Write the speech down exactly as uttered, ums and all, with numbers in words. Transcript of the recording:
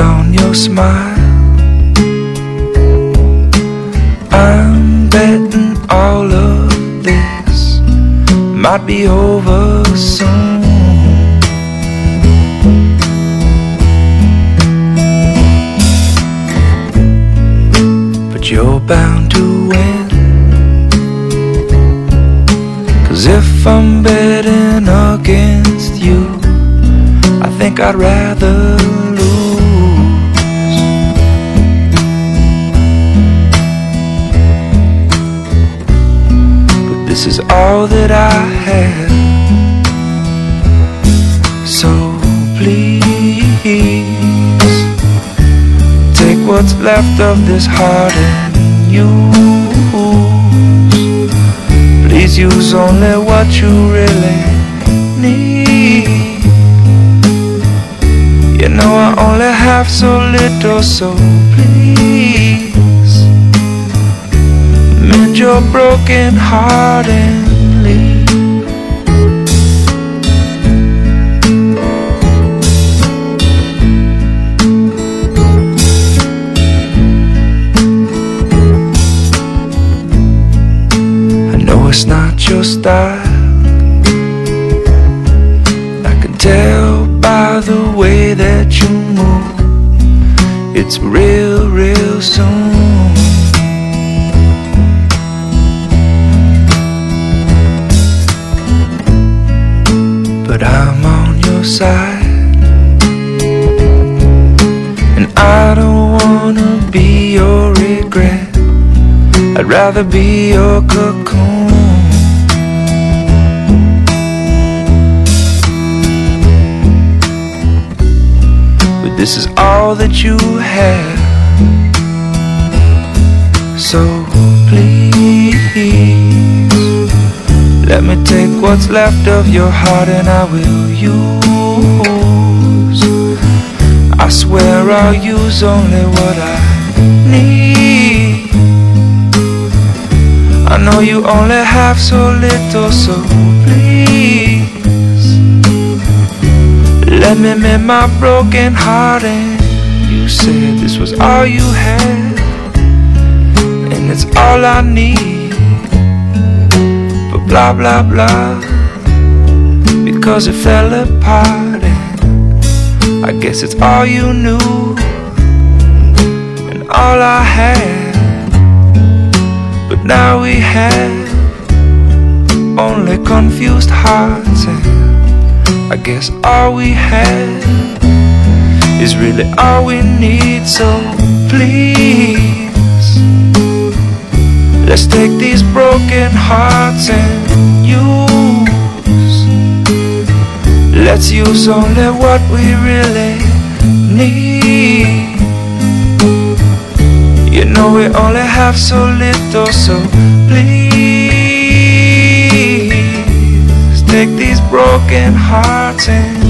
on your smile. I'm betting all of this might be over soon. But you're bound to win, 'cause if I'm betting against you, I think I'd rather lose. But this is all that I have, so please take what's left of this heart and use. Please use only what you really need. You know I only have so little, so please mend your broken heart and leave. I know it's not your style, I can tell by the way that you move. It's real, real soon. But I'm on your side, and I don't wanna be your regret. I'd rather be your cocoon. This is all that you have, so please let me take what's left of your heart and I will use. I swear I'll use only what I need. I know you only have so little, so please let me mend my broken heart. And you said this was all you had, and it's all I need. But blah blah blah, because it fell apart, and I guess it's all you knew and all I had. But now we have only confused hearts, and I guess all we have is really all we need. So please, let's take these broken hearts and use. Let's use only what we really need. You know we only have so little, so please take these broken hearts and